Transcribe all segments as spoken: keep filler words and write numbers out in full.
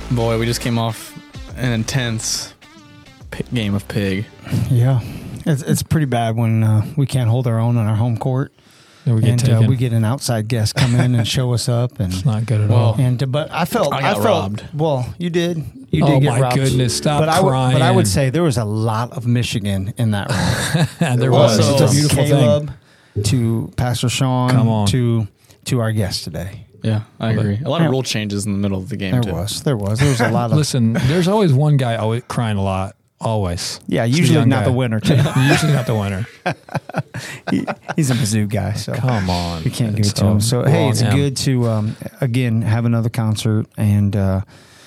Boy, we just came off an intense p- game of pig. Yeah, it's it's pretty bad when uh, we can't hold our own on our home court, Yeah, we get and uh, taken. we get an outside guest come in and show us up, and It's not good at Well, all. and uh, but I felt I got felt robbed. well. You did. You Oh, did get my robbed. goodness, stop but I would, But I would crying. say there was a lot of Michigan in that room. there was. was. Also, It's a beautiful Caleb thing. to Pastor Sean Come on. to to our guest today. Yeah, I But- agree. A lot Yeah. of rule changes in the middle of the game, There too. was, there was, there was a lot of. Listen, there's always one guy always crying a lot. Always. Yeah, It's the usually young not guy. the winner too. Usually not the winner. he, he's a Mizzou guy, so Come on. we can't give It's it to him. So hey, wrong it's him. good to um, again have another concert, and uh,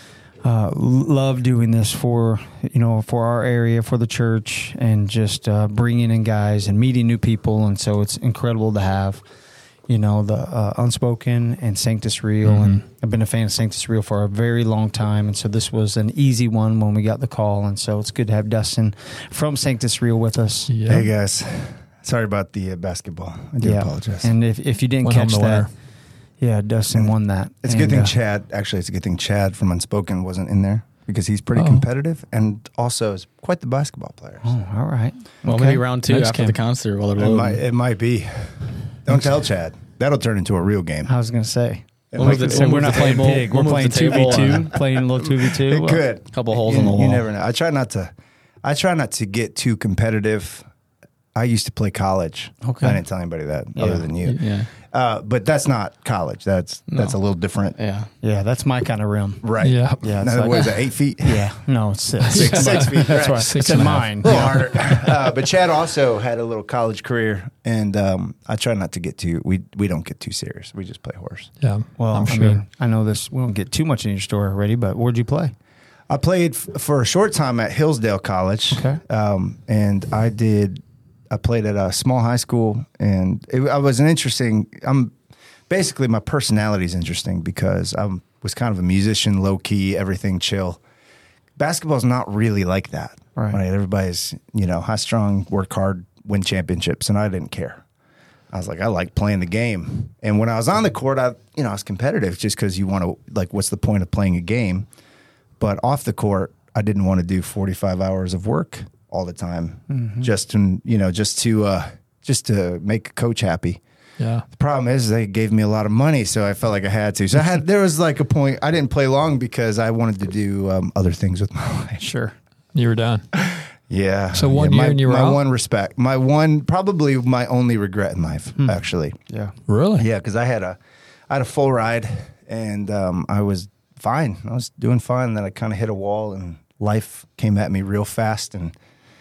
uh, love doing this for you know for our area, for the church, and just uh, bringing in guys and meeting new people. And so it's incredible to have you know the uh, Unspoken and Sanctus Real, Mhm. and I've been a fan of Sanctus Real for a very long time, and so this was an easy one when we got the call, and so it's good to have Dustin from Sanctus Real with us. Yep. Hey guys, sorry about the uh, basketball. I do apologize. And if, if you didn't Went home catch the that, winner. yeah, Dustin won that. it's a And, good thing uh, Chad, actually, it's a good thing Chad from Unspoken wasn't in there because he's pretty Oh. competitive and also is quite the basketball player. Oh, all right. Well, Okay. maybe round two Next after game. the concert. While they're It loading. might, it might be. Don't tell Chad. That'll turn into a real game. I was going to say. It We'll might move the- be. So we'll we're move not the playing table. big. We'll We're move playing the two v table, two. Playing a little two v two. It could. Couple holes you, in the you wall. never know. I try not to. I try not to get too competitive. I used to play college. Okay. I didn't tell anybody that Yeah. other than you. Yeah. Uh, but that's not college. That's that's a No. little different. Yeah. Yeah, that's my kind of rim. Right. Yeah. Yeah, it's Now, like- what is it? Eight feet. Yeah, no, it's six. Six- six feet, That's right. right. Six It's in and a half. mine. A little harder. Uh, but Chad also had a little college career, and um, I try not to get too. We we don't get too serious. We just play horse. Yeah. Well, I'm I sure. mean, I know this. We won't get too much in your story already, but where'd you play? I played f- for a short time at Hillsdale College. Okay. Um, and I did. I played at a small high school, and it, I was an interesting. I'm basically my personality is interesting because I was kind of a musician, low key, everything chill. Basketball's not really like that, Right. Everybody's you know high strung, work hard, win championships, and I didn't care. I was like, I like playing the game, and when I was on the court, I you know I was competitive just because you want to like, what's the point of playing a game? But off the court, I didn't want to do forty-five hours of work all the time, Mm-hmm. just to you know, just to uh, just to make a coach happy. Yeah. The problem is they gave me a lot of money, so I felt like I had to. So I had there was like a point I didn't play long because I wanted to do um, other things with my life. Sure. You were done. Yeah. So one yeah, year my, and you were my out? one respect, my one probably my only regret in life, Hmm. actually. Yeah. Really? Yeah, because I had a I had a full ride and um, I was fine. I was doing fine. And then I kind of hit a wall and life came at me real fast and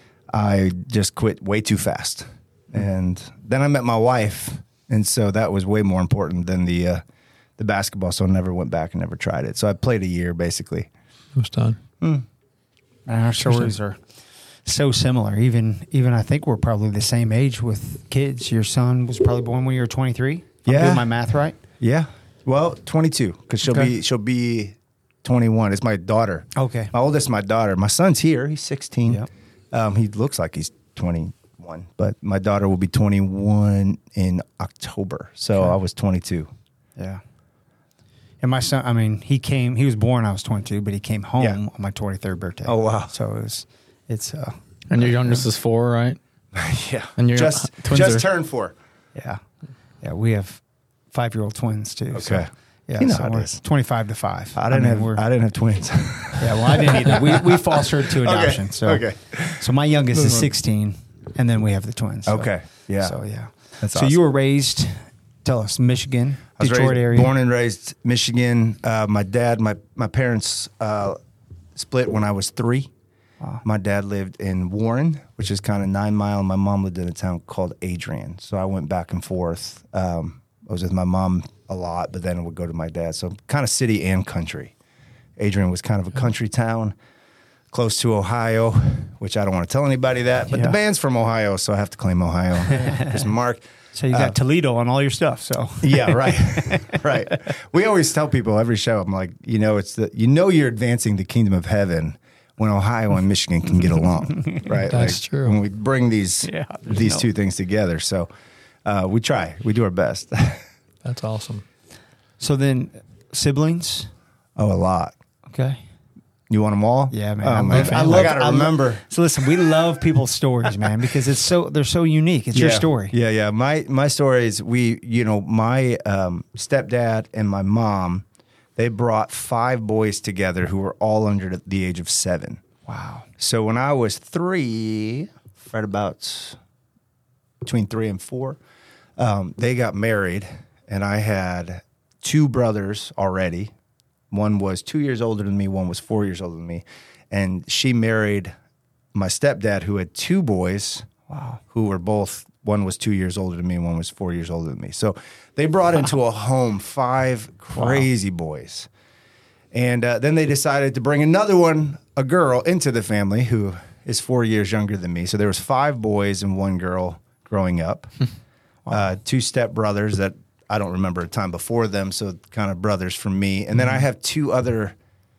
I just quit way too fast. And then I met my wife, and so that was way more important than the uh, the basketball. So I never went back and never tried it. So I played a year basically. It was done. And our stories are so similar. Even even I think we're probably the same age with kids. Your son was probably born when you were twenty-three. I'm Yeah. doing my math right. Yeah. Well, twenty-two because she'll Okay. be she'll be twenty-one. It's my daughter. Okay. My oldest, is my daughter. My son's here. He's sixteen. Yep. Um, he looks like he's twenty-one, but my daughter will be twenty-one in October. So Okay. I was twenty-two. Yeah. And my son, I mean, he came. He was born. I was twenty-two, but he came home Yeah. on my twenty-third birthday. Oh, wow. So it was, it's uh, And your youngest is four, right? Yeah. And your just twins just are- turned four. yeah, yeah. We have five-year-old twins too. So, Okay. yeah. You know so how it we're is. twenty-five to five. I didn't mean, have we're- I didn't have twins. Yeah, well, I didn't either. We we fostered to adoption. So okay. So my youngest is sixteen, and then we have the twins. So, Okay. Yeah. So yeah. That's so awesome. you were raised, tell us, Michigan, I was Detroit raised, area. born and raised Michigan. Uh, my dad, my my parents uh, split when I was three. Wow. My dad lived in Warren, which is kind of nine mile. My mom lived in a town called Adrian. So I went back and forth. Um, I was with my mom a lot, but then I would go to my dad. So kind of city and country. Adrian was kind of a country town, close to Ohio, which I don't want to tell anybody that. But Yeah. the band's from Ohio, so I have to claim Ohio. There's Mark. So you got Uh, Toledo on all your stuff. So Yeah, right, right. We always tell people every show. I'm like, you know, it's the you know you're advancing the kingdom of heaven when Ohio and Michigan can get along, right? That's Like, true. When we bring these Yeah, there's these no- two things together, so uh, we try. We do our best. That's awesome. so then siblings. Oh, a lot. Okay. You want them all? Yeah, man. Um, I I, love- I, I love- gotta I love- remember. So listen, we love people's stories, man, because it's so they're so unique. It's your Yeah. story. Yeah, yeah. My my story is we, you know, my um, stepdad and my mom, they brought five boys together who were all under the age of seven. Wow. So when I was three, right about between three and four, um, they got married, and I had two brothers already. One was two years older than me. One was four years older than me. And she married my stepdad, who had two boys. Wow. Who were both, one was two years older than me, and one was four years older than me. So they brought into a home five crazy wow. boys. And uh, then they decided to bring another one, a girl, into the family who is four years younger than me. So there was five boys and one girl growing up. wow. uh, two stepbrothers that I don't remember a time before them, so kind of brothers from me. And then mm-hmm. I have two other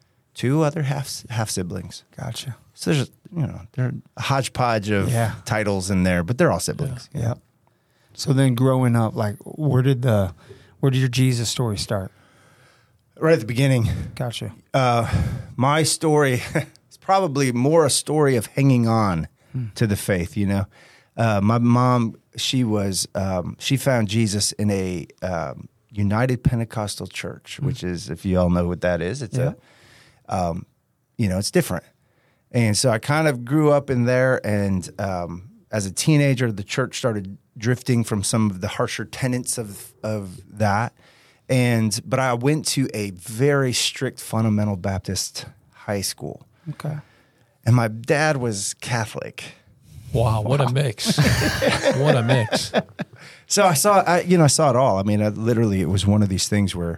two other half half siblings. Gotcha. So there's, you know, there's a hodgepodge of yeah. titles in there, but they're all siblings. Yeah. yeah. So then growing up, like where did the where did your Jesus story start? Right at the beginning. Gotcha. Uh, my story is probably more a story of hanging on hmm. to the faith, you know. Uh, my mom, she was, um, she found Jesus in a um, United Pentecostal Church, mm. which is, if you all know what that is, it's yeah. a, um, you know, it's different. And so I kind of grew up in there, and um, as a teenager, the church started drifting from some of the harsher tenets of of that. And but I went to a very strict fundamental Baptist high school. Okay. And my dad was Catholic. Wow, what wow. a mix. What a mix. So I saw, I, you know, I saw it all. I mean, I, literally, it was one of these things where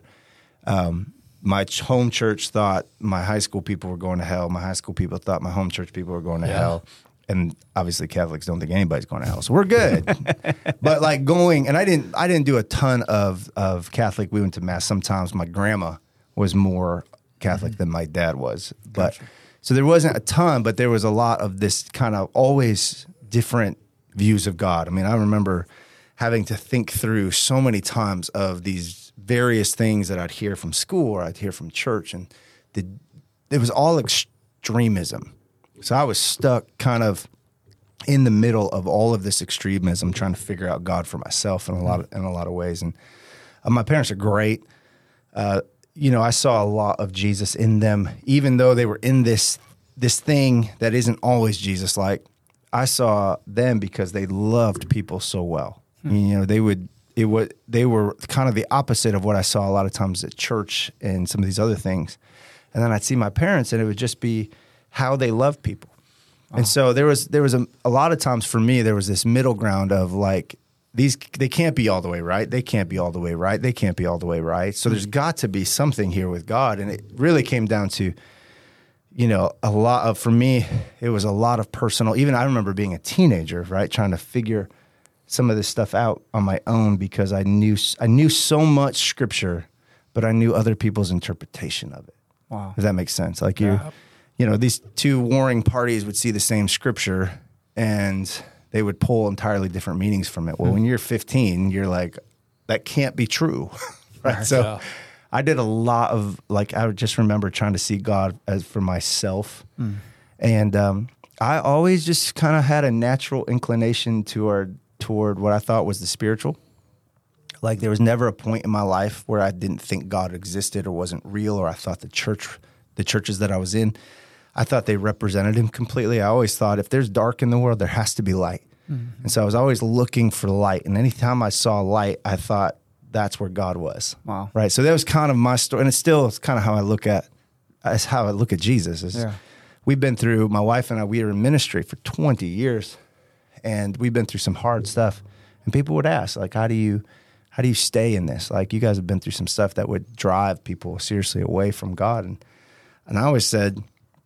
um, my ch- home church thought my high school people were going to hell. My high school people thought my home church people were going to yeah. hell. And obviously Catholics don't think anybody's going to hell. So we're good. But like going, and I didn't I didn't do a ton of, of Catholic. We went to Mass sometimes. My grandma was more Catholic mm-hmm. than my dad was. But gotcha. So there wasn't a ton, but there was a lot of this kind of always different views of God. I mean, I remember having to think through so many times of these various things that I'd hear from school or I'd hear from church. And the, it was all extremism. So I was stuck kind of in the middle of all of this extremism, trying to figure out God for myself in a lot of, in a lot of ways. And uh, my parents are great. Uh, you know, I saw a lot of Jesus in them, even though they were in this this thing that isn't always Jesus-like. I saw them because they loved people so well. Hmm. I mean, you know, they would it would they were kind of the opposite of what I saw a lot of times at church and some of these other things. And then I'd see my parents, and it would just be how they love people. Oh. And so there was there was a, a lot of times for me, there was this middle ground of like, these they can't be all the way right. They can't be all the way right. They can't be all the way right. So there's got to be something here with God. And it really came down to, you know, a lot of, for me, it was a lot of personal, even I remember being a teenager, right, trying to figure some of this stuff out on my own because I knew I knew so much scripture, but I knew other people's interpretation of it. Wow. If that makes sense. Like you, yeah. you know, these two warring parties would see the same scripture and they would pull entirely different meanings from it. Well, mm. when you're fifteen, you're like, that can't be true. right. right. So yeah. I did a lot of like, I would just remember trying to see God as for myself. Mm. And um, I always just kind of had a natural inclination toward, toward what I thought was the spiritual. Like there was never a point in my life where I didn't think God existed or wasn't real, or I thought the church, the churches that I was in, I thought they represented him completely. I always thought if there's dark in the world, there has to be light. Mm-hmm. And so I was always looking for light. And anytime I saw light, I thought that's where God was. Wow. Right. So that was kind of my story. And it's still it's kind of how I look at, that's how I look at Jesus. Is yeah. We've been through, my wife and I, we were in ministry for twenty years. And we've been through some hard stuff. And people would ask, like, how do you, how do you stay in this? Like, you guys have been through some stuff that would drive people seriously away from God. And and I always said,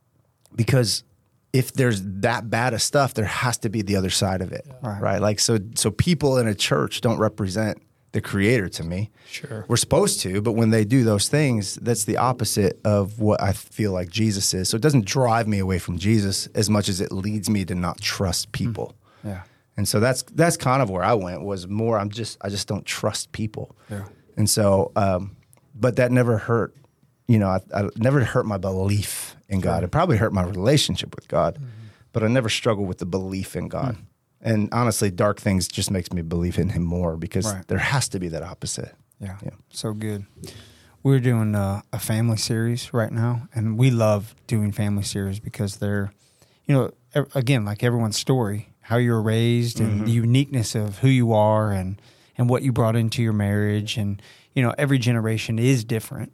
because if there's that bad of stuff, there has to be the other side of it, yeah. right. right? Like, so so people in a church don't represent the creator to me. Sure. We're supposed to, but when they do those things, that's the opposite of what I feel like Jesus is. So it doesn't drive me away from Jesus as much as it leads me to not trust people. Mm. Yeah. And so that's that's kind of where I went, was more, I'm just, I just don't trust people. Yeah. And so, um, but that never hurt. You know, I, I never hurt my belief in God. It probably hurt my relationship with God, mm-hmm. but I never struggled with the belief in God. Mm. And honestly, dark things just makes me believe in him more because right. there has to be that opposite. Yeah, yeah. So good. We're doing a, a family series right now, and we love doing family series because they're, you know, again, like everyone's story, how you were raised and mm-hmm. the uniqueness of who you are and, and what you brought into your marriage. And, you know, every generation is different.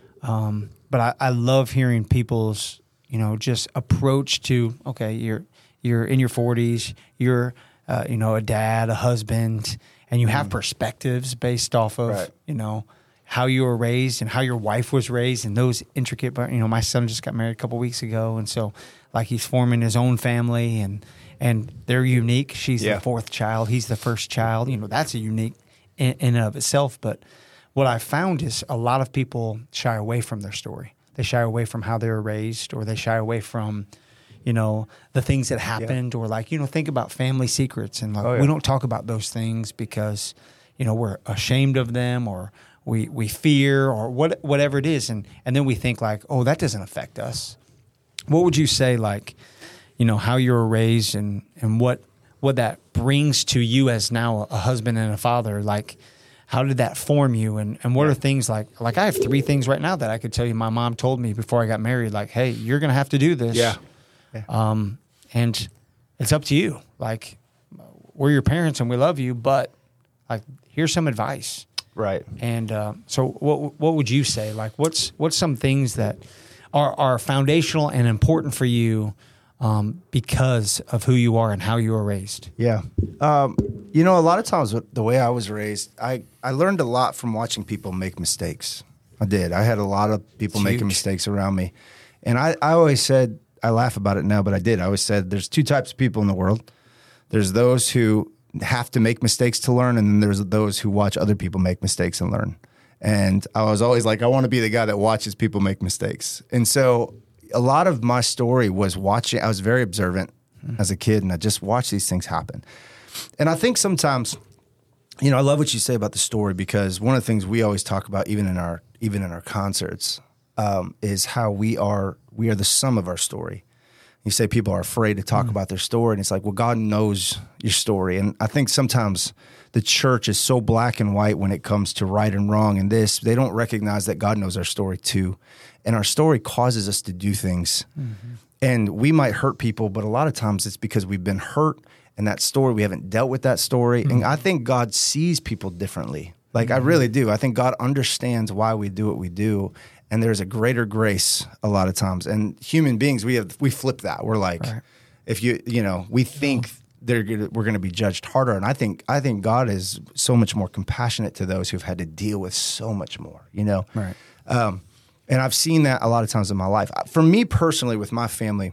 Um, but I, I love hearing people's, you know, just approach to, okay, you're you're in your forties, you're, uh, you know, a dad, a husband, and you have mm. perspectives based off of, right. you know, how you were raised and how your wife was raised and those intricate, you know, my son just got married a couple weeks ago. And so like he's forming his own family and, and they're unique. She's yeah. the fourth child. He's the first child. You know, that's a unique in, in and of itself. But what I found is a lot of people shy away from their story. They shy away from how they were raised, or they shy away from, you know, the things that happened, yeah. or like, you know, think about family secrets. And like, oh, yeah. we don't talk about those things because, you know, we're ashamed of them, or we, we fear, or what, whatever it is. And, and then we think like, oh, that doesn't affect us. What would you say, like, you know, how you were raised and, and what, what that brings to you as now a husband and a father? Like, how did that form you? And, and what yeah. are things like, like I have three things right now that I could tell you my mom told me before I got married, like, hey, you're going to have to do this. Yeah. yeah. Um, and it's up to you. Like, we're your parents and we love you, but like, here's some advice. Right. And uh, so what what would you say? Like, what's what's some things that are, are foundational and important for you um, because of who you are and how you were raised? Yeah. Um, you know, a lot of times the way I was raised, I, I learned a lot from watching people make mistakes. I did. I had a lot of people It's making huge. mistakes around me. And I, I always said, I laugh about it now, but I did. I always said there's two types of people in the world. There's those who have to make mistakes to learn, and then there's those who watch other people make mistakes and learn. And I was always like, I want to be the guy that watches people make mistakes. And so a lot of my story was watching. I was very observant mm-hmm. as a kid, and I just watched these things happen. And I think sometimes, you know, I love what you say about the story, because one of the things we always talk about, even in our even in our concerts, um, is how we are we are the sum of our story. You say people are afraid to talk mm. about their story, and it's like, well, God knows your story. And I think sometimes the church is so black and white when it comes to right and wrong and this. They don't recognize that God knows our story too. And our story causes us to do things. Mm-hmm. And we might hurt people, but a lot of times it's because we've been hurt, and that story, we haven't dealt with that story. Mm-hmm. And I think God sees people differently. Like, mm-hmm. I really do. I think God understands why we do what we do. And there's a greater grace a lot of times. And human beings, we have we flip that. We're like, right. if you you know, we think yeah. they're gonna, we're going to be judged harder. And I think I think God is so much more compassionate to those who've had to deal with so much more. You know, right? Um, and I've seen that a lot of times in my life. For me personally, with my family,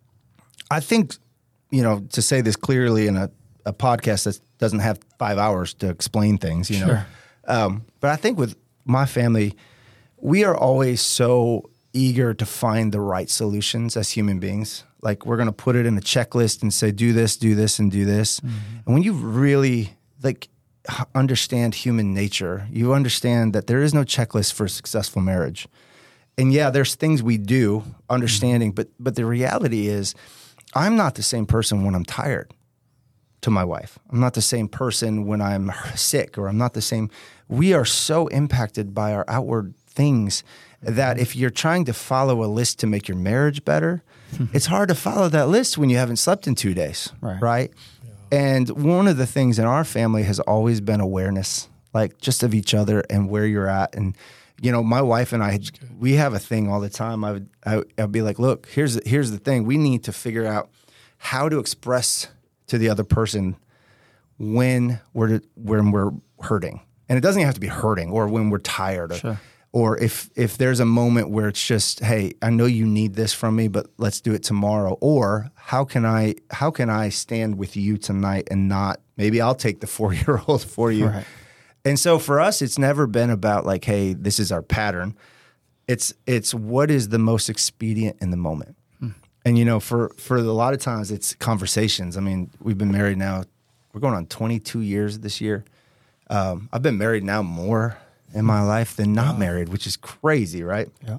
I think, you know, to say this clearly in a, a podcast that doesn't have five hours to explain things, you know, sure. um, but I think with my family, we are always so eager to find the right solutions as human beings. Like, we're going to put it in a checklist and say, do this, do this, and do this. Mm-hmm. And when you really like understand human nature, you understand that there is no checklist for a successful marriage. And yeah, there's things we do, understanding, mm-hmm. but but the reality is, I'm not the same person when I'm tired to my wife. I'm not the same person when I'm sick, or I'm not the same. We are so impacted by our outward things that if you're trying to follow a list to make your marriage better, it's hard to follow that list when you haven't slept in two days, right? right? Yeah. And one of the things in our family has always been awareness, like just of each other and where you're at. And, you know, my wife and I, we have a thing all the time. I would, I, I'd be like, look, here's, here's the thing. We need to figure out how to express to the other person when we're, when we're hurting. And it doesn't even have to be hurting, or when we're tired, or, sure. or if if there's a moment where it's just, hey, I know you need this from me, but let's do it tomorrow. Or how can I how can I stand with you tonight and not, maybe I'll take the four-year-old for you. Right. And so for us, it's never been about like, hey, this is our pattern. It's it's what is the most expedient in the moment. Hmm. And, you know, for, for a lot of times it's conversations. I mean, we've been married now, we're going on twenty-two years this year. Um, I've been married now more in my life than not married, which is crazy, right? Yeah.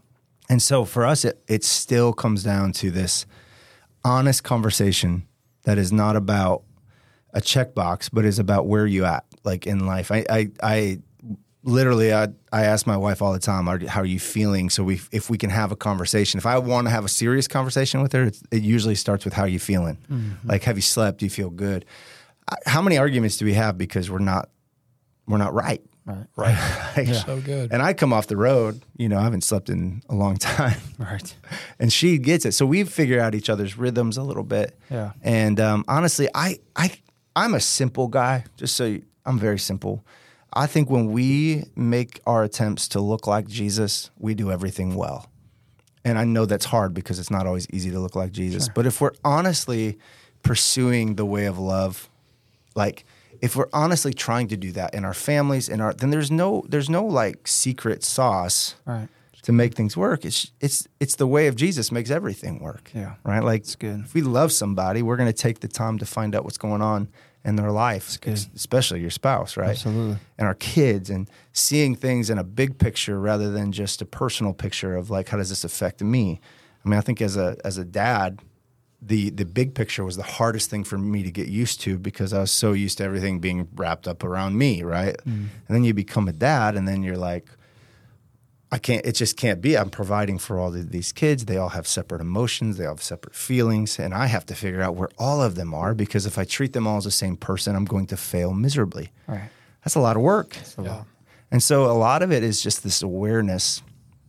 And so for us, it, it still comes down to this honest conversation that is not about a checkbox, but is about where you at, like in life. I, I, I literally, I, I ask my wife all the time, are, how are you feeling? So we, if we can have a conversation, if I want to have a serious conversation with her, it's, it usually starts with how are you feeling? Mm-hmm. Like, have you slept? Do you feel good? I, how many arguments do we have because we're not, we're not right? Right. Right. Like, yeah. So good. And I come off the road, you know, I haven't slept in a long time. Right. And she gets it. So we figure out each other's rhythms a little bit. Yeah. And um, honestly, I, I, I'm a simple guy, just so you, I'm very simple. I think when we make our attempts to look like Jesus, we do everything well. And I know that's hard because it's not always easy to look like Jesus. Sure. But if we're honestly pursuing the way of love, like if we're honestly trying to do that in our families, in our, then there's no there's no like secret sauce right. to make things work. It's it's it's the way of Jesus makes everything work. Yeah, right. Like it's good. If we love somebody, we're going to take the time to find out what's going on in their life, especially your spouse, right? Absolutely. And our kids, and seeing things in a big picture rather than just a personal picture of like, how does this affect me? I mean, I think as a as a dad, the the big picture was the hardest thing for me to get used to because I was so used to everything being wrapped up around me, right? Mm. And then you become a dad, and then you're like, I can't, it just can't be. I'm providing for all of these kids. They all have separate emotions. They all have separate feelings. And I have to figure out where all of them are because if I treat them all as the same person, I'm going to fail miserably. Right. That's a lot of work. That's a yeah. lot. And so a lot of it is just this awareness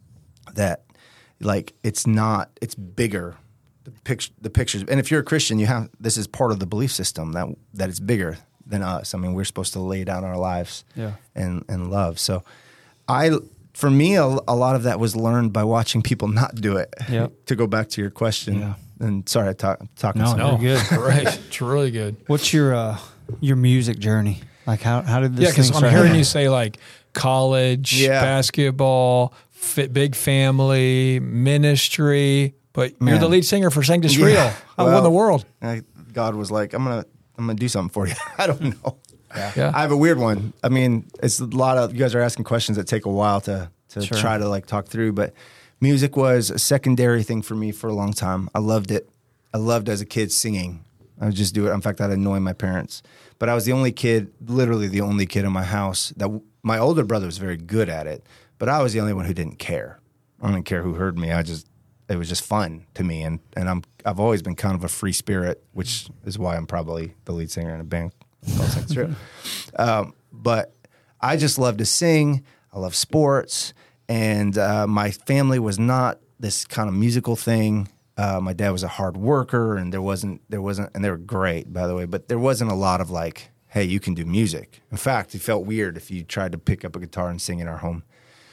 that like it's not, it's bigger. The picture, the pictures. And if you're a Christian, you have, this is part of the belief system that, that it's bigger than us. I mean, we're supposed to lay down our lives yeah. and, and love. So I, For me, a, a lot of that was learned by watching people not do it. Yep. To go back to your question, yeah. and sorry, I talk, I'm talking. No, no, good. Right, it's really good. What's your uh, your music journey? Like, how how did this? Yeah, because thing I'm start hearing happening? you say like college, Yeah. basketball, fit, big family, ministry, but Man. you're the lead singer for Sanctus Yeah. Real. How Well, in the world? I, God was like, "I'm gonna, I'm gonna do something for you." I don't know. Yeah. Yeah. I have a weird one. I mean, it's a lot of you guys are asking questions that take a while to to Sure. try to like talk through. But music was a secondary thing for me for a long time. I loved it. I loved as a kid singing. I would just do it. In fact, I'd annoy my parents. But I was the only kid, literally the only kid in my house that my older brother was very good at it. But I was the only one who didn't care. I didn't care who heard me. I just it was just fun to me. And and I'm I've always been kind of a free spirit, which is why I'm probably the lead singer in a band called Sanctus Real. Um, but I just love to sing. I love sports, and uh, my family was not this kind of musical thing. Uh, my dad was a hard worker, and there wasn't there wasn't, and they were great, by the way. But there wasn't a lot of like, hey, you can do music. In fact, it felt weird if you tried to pick up a guitar and sing in our home.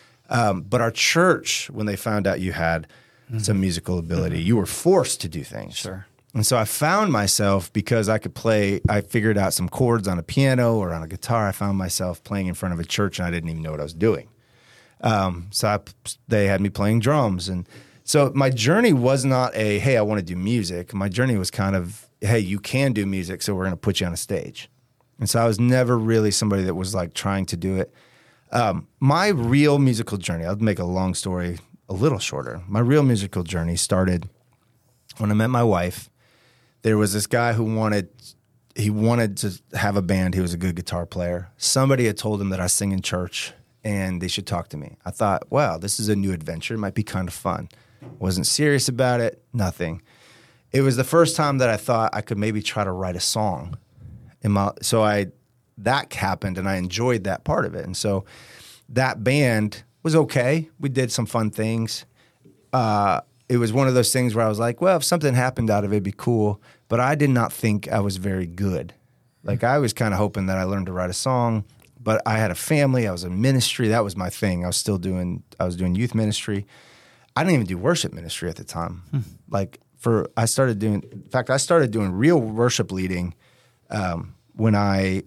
Um, but our church, when they found out you had mm-hmm. some musical ability, mm-hmm. you were forced to do things. Sure. And so I found myself, because I could play, I figured out some chords on a piano or on a guitar. I found myself playing in front of a church, and I didn't even know what I was doing. Um, so I, they had me playing drums. And so my journey was not a, hey, I want to do music. My journey was kind of, hey, you can do music, so we're going to put you on a stage. And so I was never really somebody that was like trying to do it. Um, my real musical journey, I'll make a long story a little shorter. My real musical journey started when I met my wife. There was this guy who wanted, he wanted to have a band. He was a good guitar player. Somebody had told him that I sing in church and they should talk to me. I thought, wow, this is a new adventure. It might be kind of fun. Wasn't serious about it, nothing. It was the first time that I thought I could maybe try to write a song. In my, so I, that happened and I enjoyed that part of it. And so that band was okay. We did some fun things. Uh, It was one of those things where I was like, well, if something happened out of it, it'd be cool. But I did not think I was very good. Like, I was kind of hoping that I learned to write a song. But I had a family. I was in ministry. That was my thing. I was still doing, I was doing youth ministry. I didn't even do worship ministry at the time. Hmm. Like, for, I started doing, in fact, I started doing real worship leading um, when I,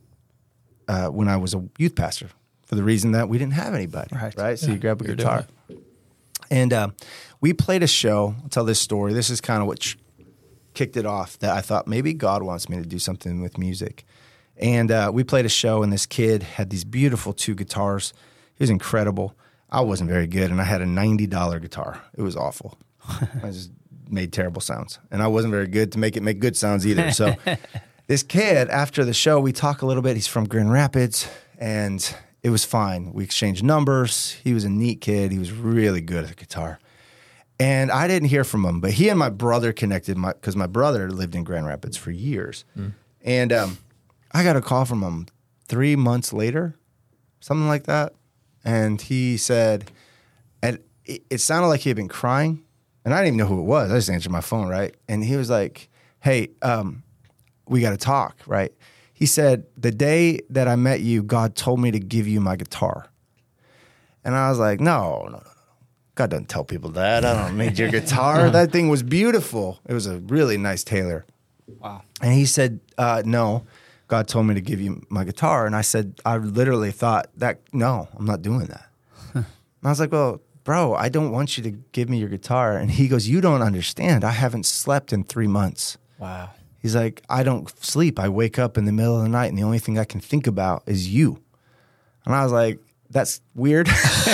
uh, when I was a youth pastor, for the reason that we didn't have anybody. Right. Right. So Yeah, you grab a you're guitar. doing it. And uh, we played a show. I'll tell this story. This is kind of what ch- kicked it off, that I thought maybe God wants me to do something with music. And uh, we played a show, and this kid had these beautiful two guitars. He was incredible. I wasn't very good, and I had a ninety dollar guitar. It was awful. I just made terrible sounds, and I wasn't very good to make it make good sounds either. So this kid, after the show, we talk a little bit. He's from Grand Rapids, and it was fine. We exchanged numbers. He was a neat kid. He was really good at the guitar. And I didn't hear from him, but he and my brother connected because my, my brother lived in Grand Rapids for years. Mm. And um, I got a call from him three months later, something like that. And he said, and it, it sounded like he had been crying. And I didn't even know who it was. I just answered my phone, right? And he was like, hey, um, we got to talk, right? He said, the day that I met you, God told me to give you my guitar. And I was like, no, no, no. God doesn't tell people that. I don't need your guitar. That thing was beautiful. It was a really nice Taylor. Wow. And he said, uh, no, God told me to give you my guitar. And I said, I literally thought that, no, I'm not doing that. And I was like, well, bro, I don't want you to give me your guitar. And he goes, you don't understand. I haven't slept in three months. Wow. He's like, I don't sleep. I wake up in the middle of the night, and the only thing I can think about is you. And I was like, that's weird.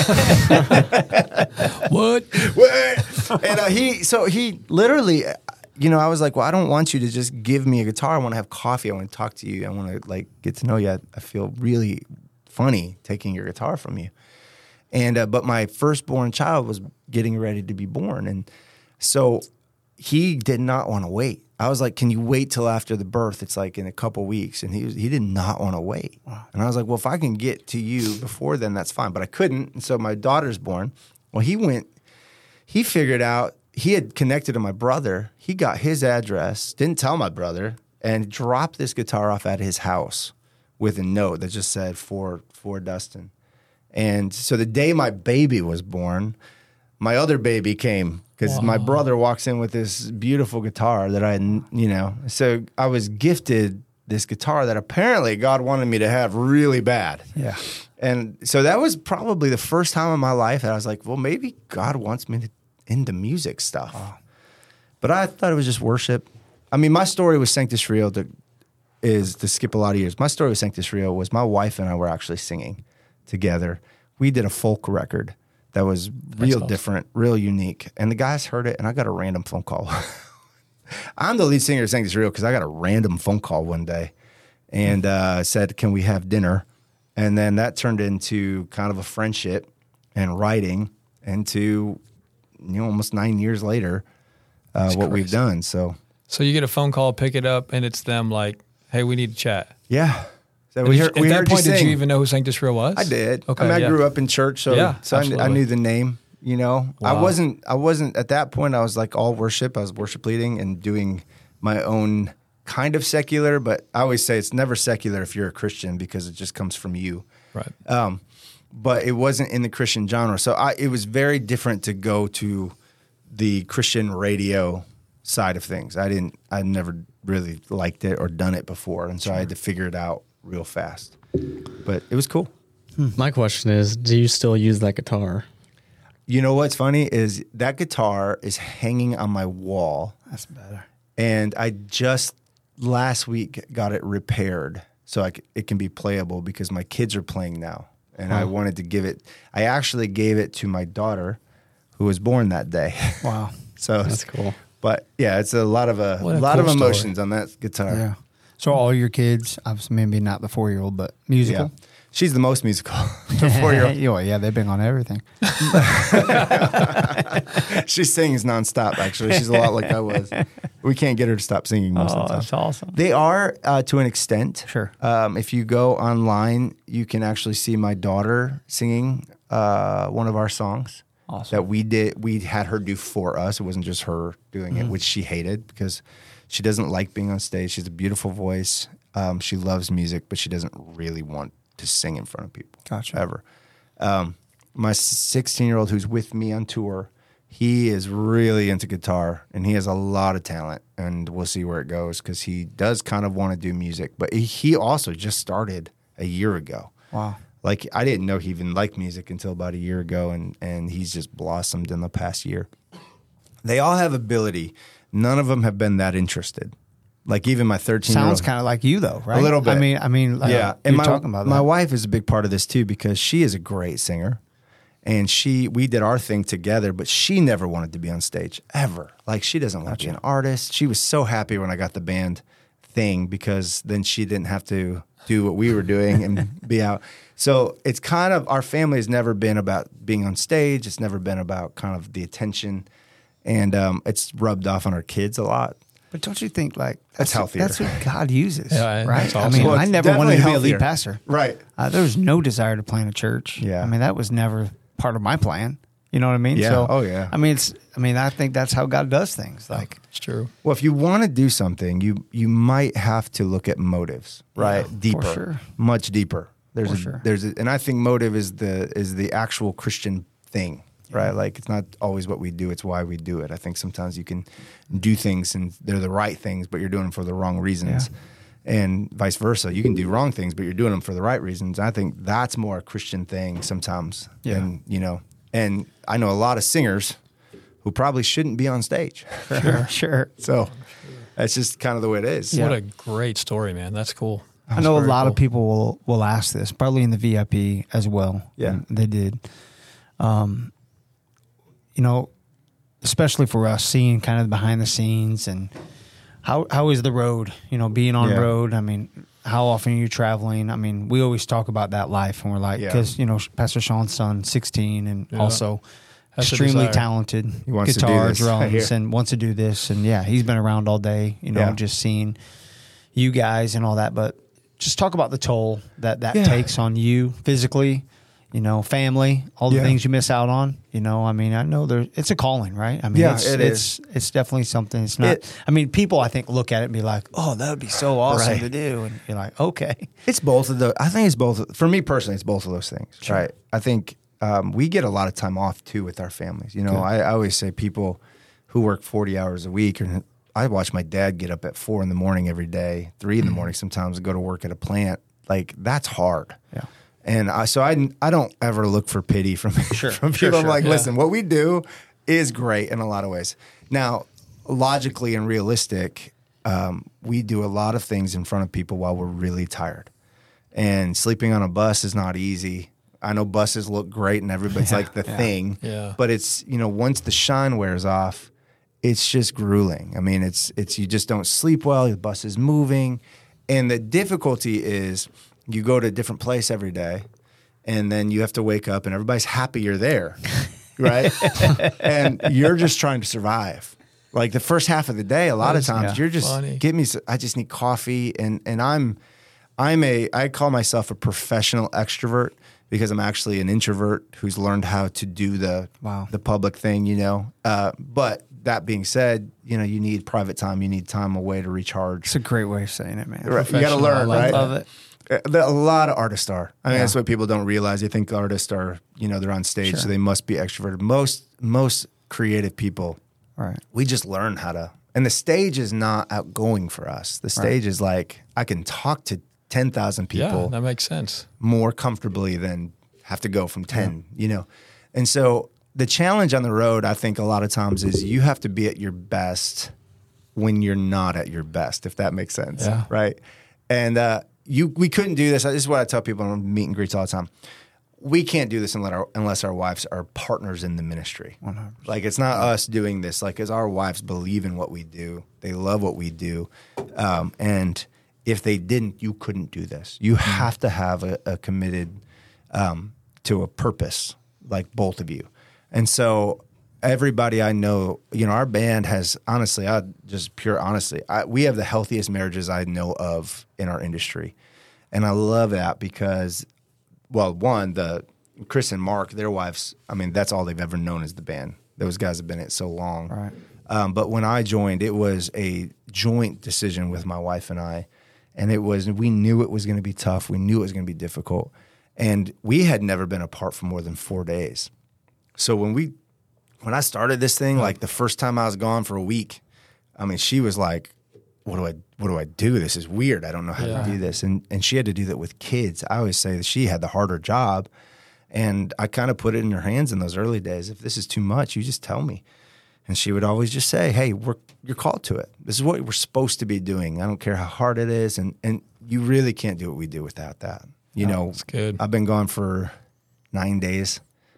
What? What? And uh, he, so he literally, you know, I was like, well, I don't want you to just give me a guitar. I want to have coffee. I want to talk to you. I want to like get to know you. I, I feel really funny taking your guitar from you. And, uh, but my firstborn child was getting ready to be born. And so he did not want to wait. I was like, can you wait till after the birth? It's like in a couple weeks. And he was, he did not want to wait. Wow. And I was like, well, if I can get to you before then, that's fine. But I couldn't. And so my daughter's born. Well, he went, he figured out, he had connected to my brother. He got his address, didn't tell my brother, and dropped this guitar off at his house with a note that just said, for, for Dustin. And so the day my baby was born, my other baby came. Because my brother walks in with this beautiful guitar that I, you know, so I was gifted this guitar that apparently God wanted me to have really bad. Yeah. And so that was probably the first time in my life that I was like, well, maybe God wants me to into music stuff. Oh. But I thought it was just worship. I mean, my story with Sanctus Rio to, is to skip a lot of years. My story with Sanctus Rio was my wife and I were actually singing together. We did a folk record. That was real awesome. Different, real unique. And the guys heard it, and I got a random phone call. I'm the lead singer of Sanctus Rio because I got a random phone call one day and uh, said, can we have dinner? And then that turned into kind of a friendship and writing into, you know, almost nine years later, uh, what crazy. We've done. So, so you get a phone call, pick it up, and it's them like, hey, we need to chat. Yeah. So we heard, at we that heard point, you did you even know who Sanctus Rio was? I did. Okay, I mean, yeah. I grew up in church, so, yeah, so I, I knew the name. You know, wow. I wasn't. I wasn't at that point. I was like all worship. I was worship leading and doing my own kind of secular. But I always say it's never secular if you're a Christian because it just comes from you. Right. Um, but it wasn't in the Christian genre, so I, it was very different to go to the Christian radio side of things. I didn't. I never really liked it or done it before, and so sure. I had to figure it out real fast. But it was cool. Hmm. My question is, do you still use that guitar? You know what's funny is that guitar is hanging on my wall. That's better. And I just last week got it repaired so I c- it can be playable because my kids are playing now. And huh. I wanted to give it, I actually gave it to my daughter who was born that day. Wow. So that's cool. But yeah, it's a lot of a, a lot cool of emotions story. on that guitar. Yeah. So all your kids, obviously maybe not the four-year-old, but musical? Yeah. She's the most musical. The four-year-old. yeah, yeah, they've been on everything. She sings nonstop, actually. She's a lot like I was. We can't get her to stop singing most oh, of the time. That's awesome. They are, uh, to an extent. Sure. Um, if you go online, you can actually see my daughter singing uh, one of our songs. Awesome. That we did. We had her do for us. It wasn't just her doing mm-hmm. it, which she hated because she doesn't like being on stage. She has a beautiful voice. Um, she loves music, but she doesn't really want to sing in front of people. Gotcha. Ever. Um, my sixteen-year-old who's with me on tour, he is really into guitar, and he has a lot of talent, and we'll see where it goes because he does kind of want to do music. But he, he also just started a year ago. Wow. Like, I didn't know he even liked music until about a year ago, and, and he's just blossomed in the past year. They all have ability. None of them have been that interested. Like even my thirteen-year-old. Sounds kind of like you, though, right? A little bit. I mean, I mean, uh, yeah. And you're my, talking about that. My wife is a big part of this too because she is a great singer, And she, we did our thing together, but she never wanted to be on stage ever. Like she doesn't want to be an artist. She was so happy when I got the band thing because then she didn't have to do what we were doing and be out. So it's kind of, our family has never been about being on stage. It's never been about kind of the attention. And um, it's rubbed off on our kids a lot. But don't you think like That's that's, healthier. That's what God uses, Yeah, right? that's I awesome. mean, Well, I it's never wanted to definitely be a lead healthier. pastor. Right. Uh, there was no desire to plant a church. Yeah. I mean, that was never part of my plan. You know what I mean? Yeah. So, Oh, yeah. I mean, it's. I mean, I think that's how God does things. Like, It's true. Well, if you want to do something, you you might have to look at motives, right? Yeah, for deeper, sure. much deeper. There's For a, sure. there's a, and I think motive is the is the actual Christian thing, right? Like it's not always what we do; it's why we do it. I think sometimes you can do things and they're the right things, but you're doing them for the wrong reasons, and vice versa. You can do wrong things, but you're doing them for the right reasons. I think that's more a Christian thing sometimes, Yeah. than you know. And I know a lot of singers who probably shouldn't be on stage. sure, sure. So that's just kind of the way it is. What a great story, man. That's cool. I know a Very lot cool. of people will will ask this, probably in the V I P as well. Yeah. And they did. Um, you know, especially for us, seeing kind of behind the scenes and how how is the road? You know, being on Yeah. road. I mean, how often are you traveling? I mean, we always talk about that life, and we're like, Yeah. because you know, Pastor Sean's son, sixteen, and Yeah. also That's a extremely desire. talented, He wants to do guitar, this. I drums, hear. and wants to do this. And yeah, he's been around all day. You know, Yeah. just seeing you guys and all that. But just talk about the toll that that Yeah. takes on you physically. You know, family, all the Yeah. things you miss out on. You know, I mean, I know there. It's a calling, right? I mean, Yeah, it's, it it's it's definitely something. It's not. It- I mean, people I think look at it and be like, "Oh, that would be so awesome Right. to do," and you're like, "Okay, It's both of those. I think it's both. For me personally, it's both of those things, Sure. right? I think um, we get a lot of time off too with our families. You know, Good. I, I always say people who work forty hours a week, and I watch my dad get up at four in the morning every day, three in the morning sometimes, to go to work at a plant. Like that's hard. Yeah. And I, so I, I don't ever look for pity from, Sure, from sure, people. I'm sure. like, Yeah. listen, what we do is great in a lot of ways. Now, logically and realistic, um, we do a lot of things in front of people while we're really tired. And sleeping on a bus is not easy. I know buses look great and everybody's Yeah, like the yeah. thing. Yeah. But it's, you know, once the shine wears off, it's just grueling. I mean, it's it's you just don't sleep well, the bus is moving. And the difficulty is you go to a different place every day and then you have to wake up and everybody's happy you're there. Right? And you're just trying to survive. Like the first half of the day, a lot of That's- times yeah. you're just Funny. give me s- I just need coffee and and I'm I'm a I call myself a professional extrovert because I'm actually an introvert who's learned how to do the Wow. the public thing, you know. Uh, but that being said, you know, you need private time, you need time away to recharge. it's a great way of saying it, man." Right. You got to Professional, I learn, like right? Love it. Uh, the- A lot of artists are. I mean, Yeah. that's what people don't realize. They think artists are, you know, they're on stage, Sure. so they must be extroverted. Most most creative people, Right. we just learn how to. And the stage is not outgoing for us. The stage is like I can talk to ten thousand Yeah, people that makes sense. more comfortably than have to go from ten, you know? And so the challenge on the road, I think a lot of times is you have to be at your best when you're not at your best, if that makes sense. Yeah. Right. And uh, you, we couldn't do this. This is what I tell people in meet and greets all the time. We can't do this unless our, unless our wives are partners in the ministry. one hundred percent. Like it's not us doing this. Like as our wives believe in what we do, they love what we do, um, and if they didn't, you couldn't do this. You have to have a, a committed um, to a purpose, like both of you. And so everybody I know, you know, our band has honestly, I just pure honestly, I, we have the healthiest marriages I know of in our industry, and I love that because. Well, one, the Chris and Mark, their wives, I mean, that's all they've ever known is the band. Those guys have been in it so long. Right. Um, but when I joined, it was a joint decision with my wife and I. And it was, we knew it was going to be tough. We knew it was going to be difficult. And we had never been apart for more than four days. So when we, when I started this thing, like the first time I was gone for a week, I mean, she was like, what do I what do I do? This is weird. I don't know how Yeah. to do this. And and she had to do that with kids. I always say that she had the harder job. And I kind of put it in her hands in those early days. If this is too much, you just tell me. And she would always just say, hey, we're you're called to it. This is what we're supposed to be doing. I don't care how hard it is. And and you really can't do what we do without that. You know, That's good. I've been gone for nine days.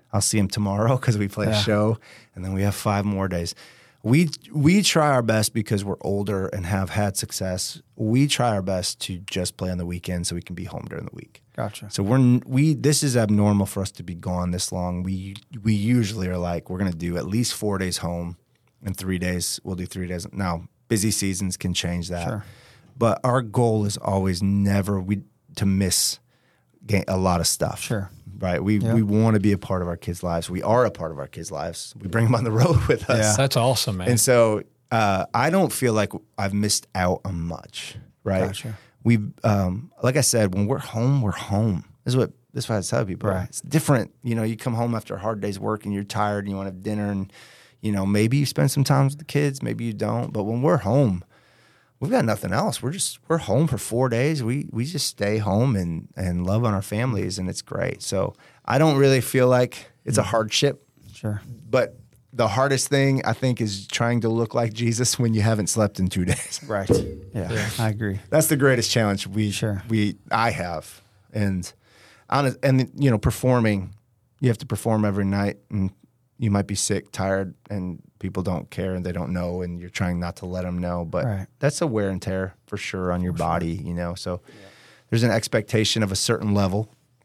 I'll see him tomorrow because we play Yeah. a show, and then we have five more days. We we try our best because we're older and have had success. We try our best to just play on the weekend so we can be home during the week. Gotcha. So we're we this is abnormal for us to be gone this long. We we usually are like we're going to do at least four days home, and three days we'll do three days. Now busy seasons can change that, Sure. but our goal is always never we to miss ga- a lot of stuff. Sure. Right. We Yeah. we want to be a part of our kids' lives. We are a part of our kids' lives. We bring them on the road with us. Yeah. That's awesome, man. And so uh, I don't feel like I've missed out on much, right? Gotcha. We, um, like I said, when we're home, we're home. This is what this is what I tell people. Right. It's different. You know, you come home after a hard day's work and you're tired and you want to have dinner and, you know, maybe you spend some time with the kids, maybe you don't. But when we're home, we've got nothing else. We're just we're home for four days. We we just stay home and and love on our families, and it's great. So I don't really feel like it's a hardship. Sure. But the hardest thing, I think, is trying to look like Jesus when you haven't slept in two days. Right. Yeah, Yeah. I agree. That's the greatest challenge we Sure. we I have, and honest, and you know, performing, you have to perform every night, and you might be sick, tired, and people don't care and they don't know, and you're trying not to let them know. But Right. that's a wear and tear for sure on your body, you know. So there's an expectation of a certain level,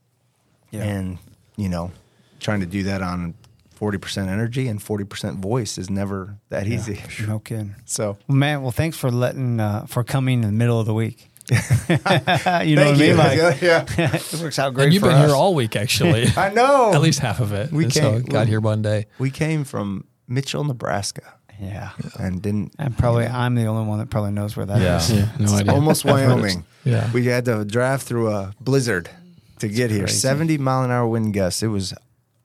Yeah. and you know, trying to do that on forty percent energy and forty percent voice is never that Yeah. easy. No kidding. So Well, man, well, thanks for letting uh, for coming in the middle of the week. you know Thank what I you. mean? Like, yeah, it works out great and you've for been us. here all week, actually. I know. At least half of it. We And so came- got we- here one day. We came from Mitchell, Nebraska, Yeah. and didn't. And probably I'm the only one that probably knows where that is. Yeah. Yeah, no It's idea. almost Wyoming. Yeah. We had to drive through a blizzard to get here. crazy. seventy mile an hour wind gusts. It was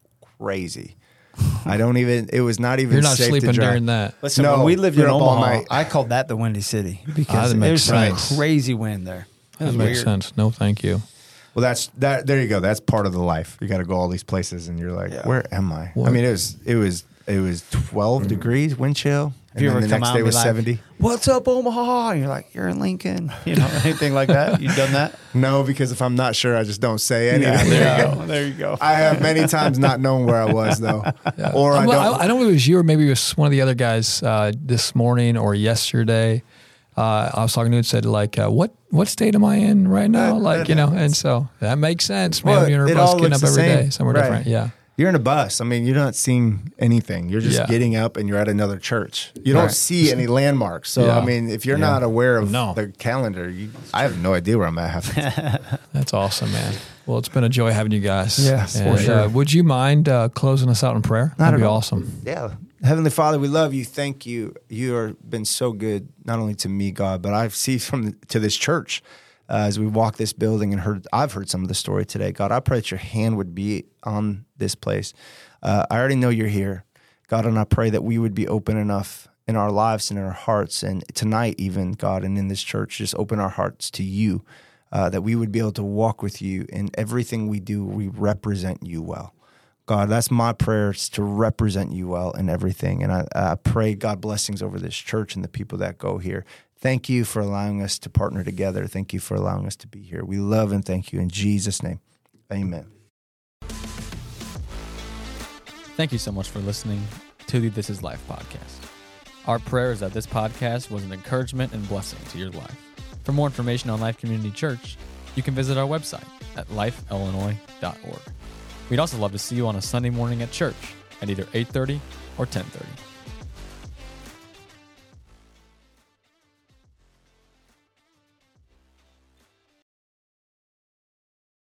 crazy. I don't even. It was not even. You're not safe sleeping to drive. during that. Listen, No, when we lived you're in up all Omaha, night. I called that the Windy City because that there's makes some sense. crazy wind there. It That was makes weird. sense. No, thank you. Well, that's that. There you go. That's part of the life. You got to go all these places, and you're like, Yeah. where am I? What? I mean, it was it was it was twelve degrees wind chill. If you and ever then the come next out day and be was like, seventy. "What's up, Omaha?" And you're like, "You're in Lincoln," you know, anything like that. You've done that? No, because if I'm not sure, I just don't say anything. there you go. There you go. I have many times not known where I was though, or I I'm- don't. I, I know it was you or maybe it was one of the other guys uh, this morning or yesterday. Uh, I was talking to and said like, uh, what what state am I in right now? That- like, that you know, and happens. so that makes sense, man. Well, You're in it a bus all getting up looks the every day, same. somewhere Right. different. Yeah. You're in a bus. I mean, you're not seeing anything. You're just Yeah. getting up and you're at another church. You don't Right. see any landmarks. So, Yeah. I mean, if you're Yeah. not aware of No. the calendar, you, I have no idea where I'm at. half the time. That's awesome, man. Well, it's been a joy having you guys. Yes, for And, sure. Uh, would you mind uh, closing us out in prayer? Not That'd at be all. awesome. Yeah. Heavenly Father, we love you. Thank you. You have been so good, not only to me, God, but I've seen from the, to this church uh, as we walk this building and heard. I've heard some of the story today. God, I pray that your hand would be on this place. Uh, I already know you're here, God, and I pray that we would be open enough in our lives and in our hearts, and tonight even, God, and in this church, just open our hearts to you, uh, that we would be able to walk with you in everything we do. We represent you well. God, that's my prayer, is to represent you well in everything. And I, I pray, God, blessings over this church and the people that go here. Thank you for allowing us to partner together. Thank you for allowing us to be here. We love and thank you in Jesus' name. Amen. Thank you so much for listening to the This Is Life podcast. Our prayer is that this podcast was an encouragement and blessing to your life. For more information on Life Community Church, you can visit our website at life illinois dot org. We'd also love to see you on a Sunday morning at church at either eight thirty or ten thirty.